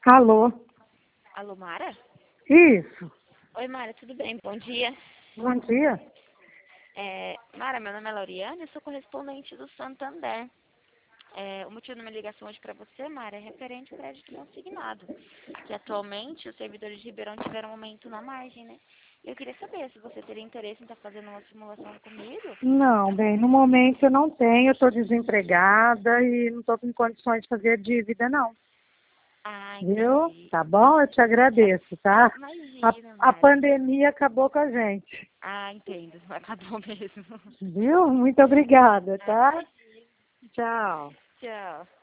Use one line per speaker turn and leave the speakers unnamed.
Alô?
Alô, Mara?
Isso.
Oi, Mara, tudo bem? Bom dia.
Bom dia.
Mara, meu nome é Lauriane, eu sou correspondente do Santander. O motivo da minha ligação hoje para você, Mara, é referente ao crédito consignado, que atualmente os servidores de Ribeirão tiveram um aumento na margem, né? Eu queria saber se você teria interesse em estar fazendo uma simulação comigo.
Não, bem, no momento eu não tenho, eu estou desempregada e não estou com condições de fazer dívida, não.
Ah,
Viu?
entendi.
Tá bom? Eu te agradeço, tá?
Imagina,
A
Mara.
pandemia acabou com a gente.
Ah, entendo. Acabou mesmo.
Viu? Muito obrigada,
Ah,
tá?
imagina.
Tchau.
Tchau.